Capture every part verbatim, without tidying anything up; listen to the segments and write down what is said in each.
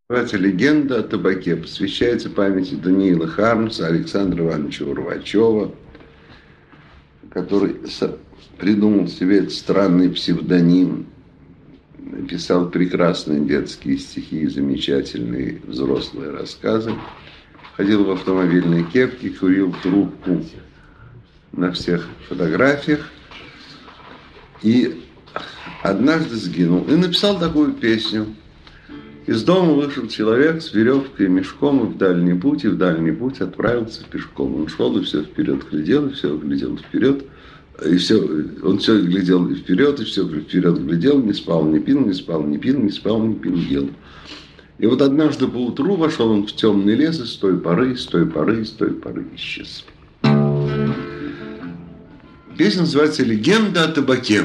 Называется «Легенда о табаке». Посвящается памяти Даниила Хармса, Александра Ивановича Урвачева, который придумал себе этот странный псевдоним. Написал прекрасные детские стихи и замечательные взрослые рассказы. Ходил в автомобильной кепке, курил трубку на всех фотографиях. И однажды сгинул. И написал такую песню. Из дома вышел человек с веревкой и мешком, и в дальний путь, и в дальний путь отправился пешком. Он шел и все вперед глядел, и все глядел вперед. И все, он все глядел и вперед, и все вперед глядел, не спал, не пил, не спал, не пил, не спал, не пил, ел. И вот однажды поутру вошел он в темный лес, и с той поры, с той поры, с той поры исчез. Песня называется «Легенда о табаке».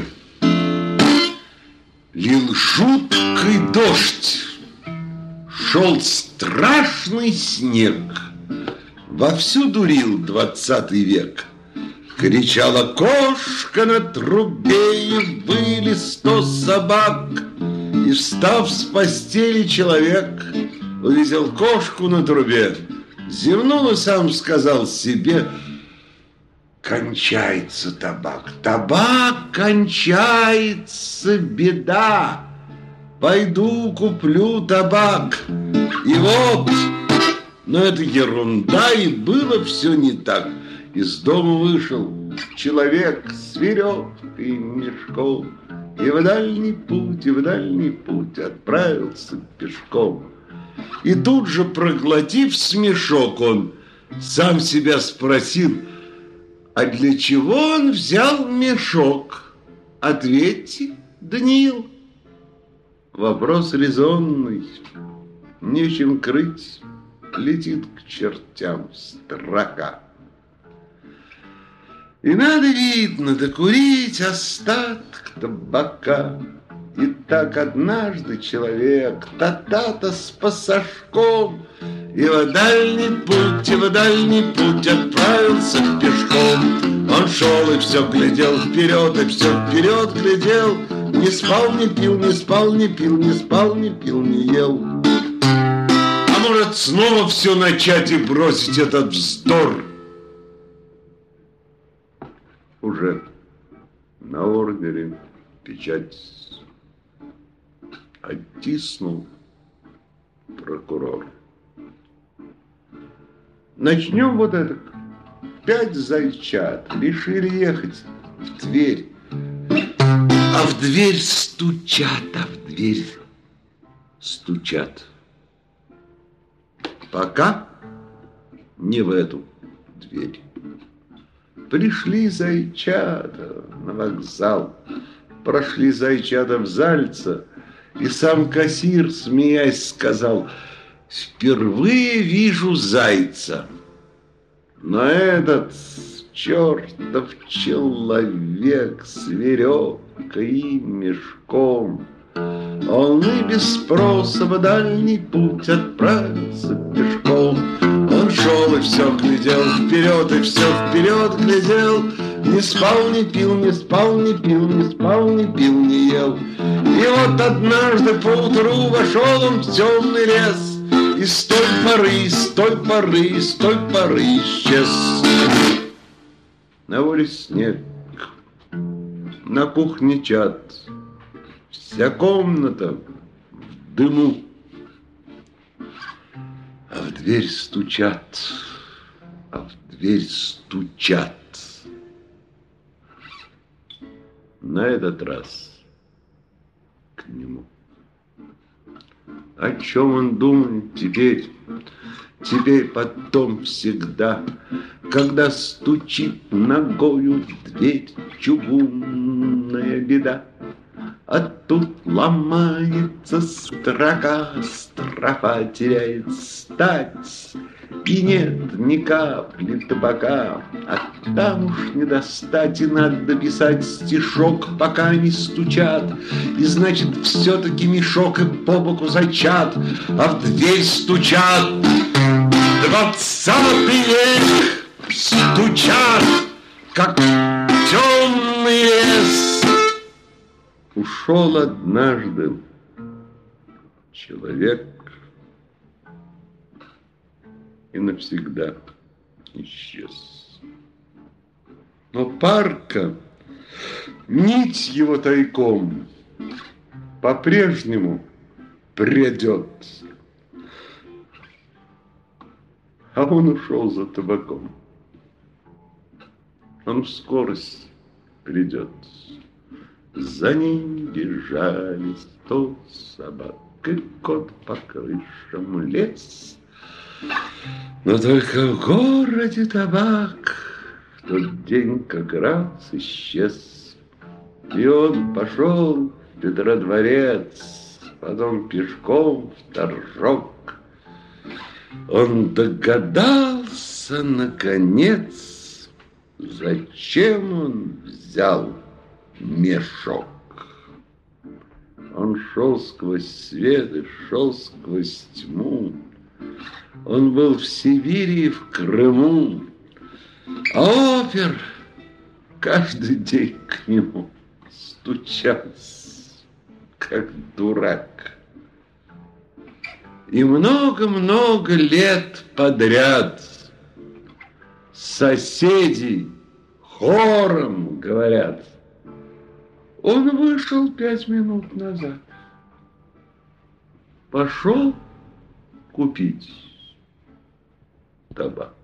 Лил жуткий дождь, шел страшный снег, вовсю дурил двадцатый век. Кричала кошка на трубе, и выли сто собак. И, встав с постели, человек увидел кошку на трубе, зевнул и сам сказал себе: кончается табак, табак кончается, беда. Пойду куплю табак. И вот, но это ерунда, и было все не так. Из дома вышел человек с веревкой и мешком, и в дальний путь, и в дальний путь отправился пешком. И тут же, проглотив смешок, он сам себя спросил: а для чего он взял мешок? Ответьте, Даниил. Вопрос резонный, нечем крыть, летит к чертям строка. И надо, видно, докурить остаток табака. И так однажды человек та-та-та с пассажком и в дальний путь, и в дальний путь отправился пешком. Он шел и все глядел вперед, и все вперед глядел. Не спал, не пил, не спал, не пил, не спал, не пил, не ел. А может, снова все начать и бросить этот вздор? Уже на ордере печать оттиснул прокурор. Начнем вот это. Пять зайчат решили ехать в Тверь. А в дверь стучат, а в дверь стучат. Пока не в эту дверь. Пришли зайчата на вокзал, прошли зайчата в Зальца, и сам кассир, смеясь, сказал: впервые вижу зайца. Но этот чертов человек с веревкой и мешком, он и без спроса в дальний путь отправился пешком. Он шел и все глядел вперед, и все вперед глядел. Не спал, не пил, не спал, не пил, не спал, не пил, не ел. И вот однажды поутру вошел он в темный лес, и с той поры, с той поры, с той поры исчез. На воле снег, на кухне чад, вся комната в дыму. А в дверь стучат, а в дверь стучат. На этот раз к нему. О чем он думает теперь, теперь, потом, всегда, когда стучит ногою в дверь чугунная беда? А тут ломается строка, строфа теряет стать, и нет ни капли табака, а там уж не достать, и надо писать стишок, пока не стучат. И значит, все-таки мешок и по боку зайчат, а в дверь стучат. Двадцатый век стучат, как темный лес. Ушел однажды человек и навсегда исчез. Но парка, нить его тайком, по-прежнему придет, а он ушел за табаком. Он в скорость придет. За ним бежали сто собак, и кот по крышам лез. Но только в городе табак в тот день как раз исчез. И он пошел в Петродворец, потом пешком в Торжок. Он догадался, наконец, зачем он взял мешок. Он шел сквозь свет и шел сквозь тьму. Он был в Сибири и в Крыму, а опер каждый день к нему стучался, как дурак. И много-много лет подряд соседи хором говорят: он вышел пять минут назад, пошел купить табак.